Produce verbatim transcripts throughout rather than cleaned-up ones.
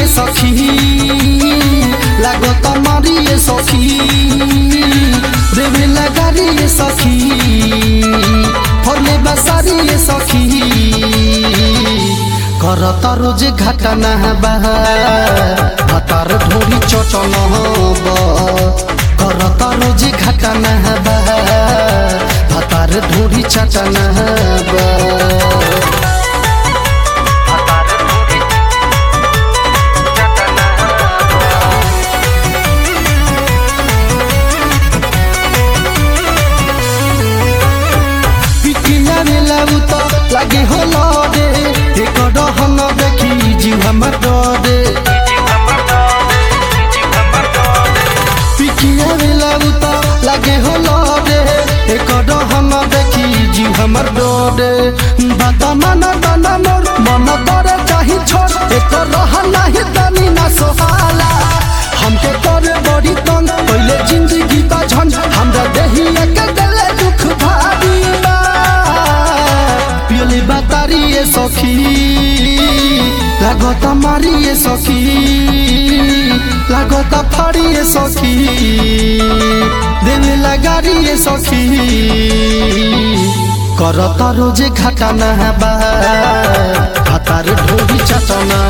सखी लागो तमारी सखी देवे लगारी सखी फले बसारी सखी करत रोज घटना भातार ढोरी चटन करत रोज घटना भातार ढोरी चटन लगे हो लड़े एक डहन देखी जीव हमर डरे पिकिया लागुता लगे हो लड़े एक डहन देखी जीव हमर डरे बाता मन दाना मोर मन तोरे चाही छोड़ एक रह नहीं तनी ना सोहाला हमके करे बड़ी तंग पहले जिंदगी का झंझ हमरा देही एक दिल दुख भारी बतारी सखी लागत मारी सखी लागत फाड़ी सखी देवे लगारी सखी करत रोज घटना भातार ढोरी चटना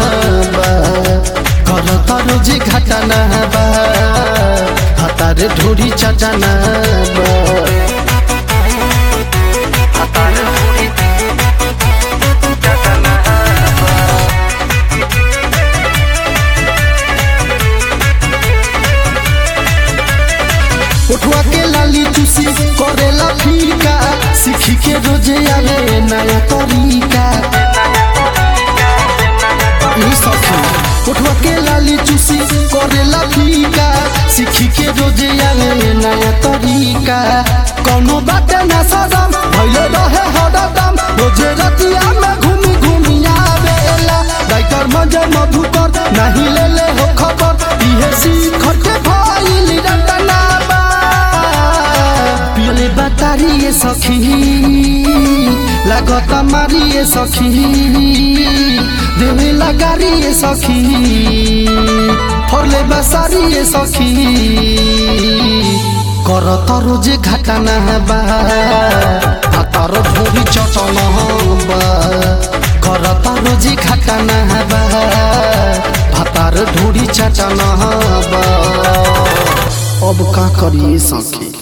करत रोज घटना भातार ढोरी चटना उठवा के लाली चूसी करेला फीका सीखी के रोजे आवे नया तरीका उठवा के लाली चूसी करेला फीका सीखी के रोजे आवे नया तरीका कोनो बात ना सदम भइले रहे हरदम रोजे रतिया में घूमी घूमी आवेला डाइटर मजे मधुकर नहीं ले ले हो खबर इहे सीख के भइल रटना बतारी सखी लागत मारी सखी देवे लगारी सखी फले बसारी सखी करत रोज घटना भातार ढोरी चटन करत रोज घटना भातार ढोरी चटन अब का करिए सखी।